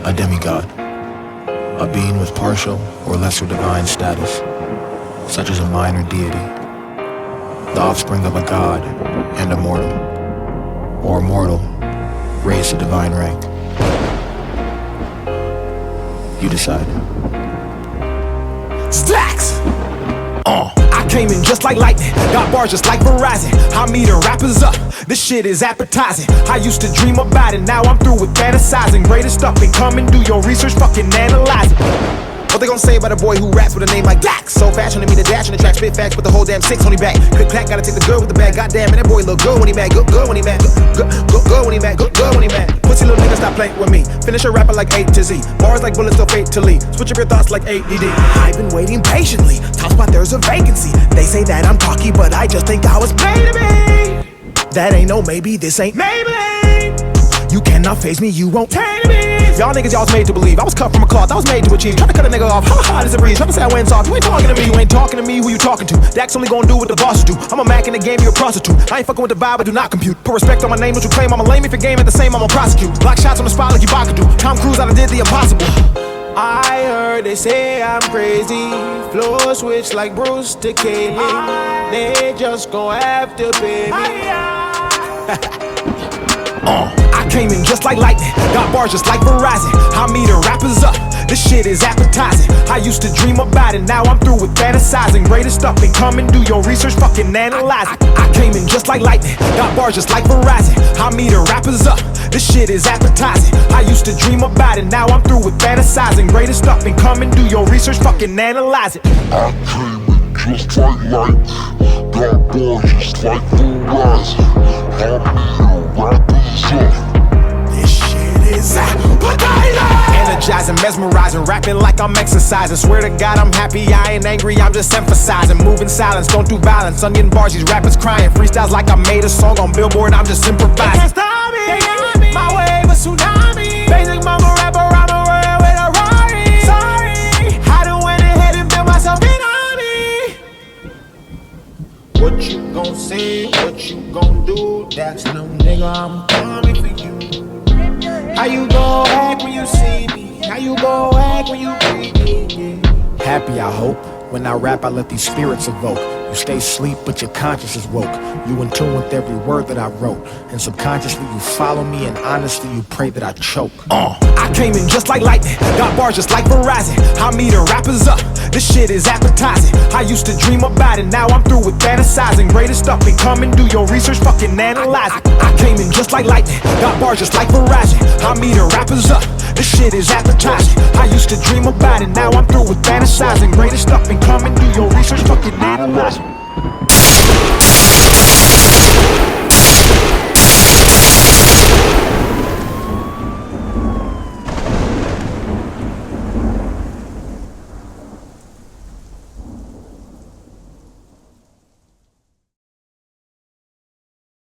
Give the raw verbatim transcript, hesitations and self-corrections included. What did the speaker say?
a demigod, a being with partial or lesser divine status, such as a minor deity, the offspring of a god and a mortal, or mortal raised to divine rank. You decide. Stacks! Uh. I came in just like lightning, got bars just like Verizon. I'm eating rappers up, this shit is appetizing. I used to dream about it, now I'm through with fantasizing. Greatest up and coming, do your research, fucking analyze it. What they gon' say about a boy who raps with a name like Dax? So fashion to me, the dash in the track, spit facts with the whole damn six on he back. Click clack, gotta take the good with the bad. Goddamn, and that boy look good when he mad, good, good when he mad, good, good, good, good when he mad, good, good when he mad. Pussy little nigga, stop playing with me. Finish a rapper like A to Z. Bars like bullets, so fatally. Switch up your thoughts like A D D. I've been waiting patiently. Talk about there's a vacancy. They say that I'm cocky, but I just think I was made to be. That ain't no maybe, this ain't maybe. You cannot face me, you won't tame me. Y'all niggas, y'all's made to believe. I was cut from a cloth, I was made to achieve. Tryna cut a nigga off, how hard is a breeze? Tryna say I went soft, you ain't talking to me. You ain't talking to me, who you talking to? Dax only gonna do what the bosses do. I'm a Mac in the game, you a prostitute. I ain't fucking with the vibe, I do not compute. Put respect on my name, don't you claim I'm a lame. If your game ain't the same, I'm gonna prosecute. Block shots on the spot like Ibaka do. Tom Cruise, I done did the impossible. I heard they say I'm crazy. Floor switch like Bruce to Kaylee. They just gon' have to pay me. uh. I came in just like lightning, got bars just like Verizon. I'm eating rappers up, this shit is appetizing. I used to dream about it, now I'm through with fantasizing. Greatest up and coming, do your research, fucking analyze it. I, I came in just like lightning, got bars just like Verizon. I'm eating rappers up, this shit is appetizing. I used to dream about it, now I'm through with fantasizing. Greatest up and coming, do your research, fucking analyze it. I came in just like lightning, got bars just like Verizon. I'm eating rappers up. This shit is appetizing. Energizing, mesmerizing, rapping like I'm exercising. Swear to God I'm happy, I ain't angry, I'm just emphasizing. Moving silence, don't do violence. Onion bars, these rappers crying. Freestyles like I made a song on Billboard, I'm just improvising. They can't stop me, they got me. My wave a tsunami. Basic mama rapper, I'm a world with a Rari. Sorry, I done went ahead and built myself an army. What you gon' say, what you gon' do? That's no nigga, I'm coming for you. How you gon' act when you see me? How you gon' act when you breathe me? Yeah. Happy, I hope. When I rap, I let these spirits evoke. You stay asleep, but your conscience is woke. You in tune with every word that I wrote. And subconsciously you follow me, and honestly you pray that I choke. Uh. I came in just like lightning, got bars just like Verizon. I'm eating rappers up, this shit is appetizing. I used to dream about it, now I'm through with fantasizing. Greatest up and coming, do your research, fucking analyze it. I, I came in just like lightning, got bars just like Verizon. I'm eating rappers up, this shit is appetizing. I used to dream about it, now I'm through with fantasizing. Greatest up and coming, do your research, fucking analyze it.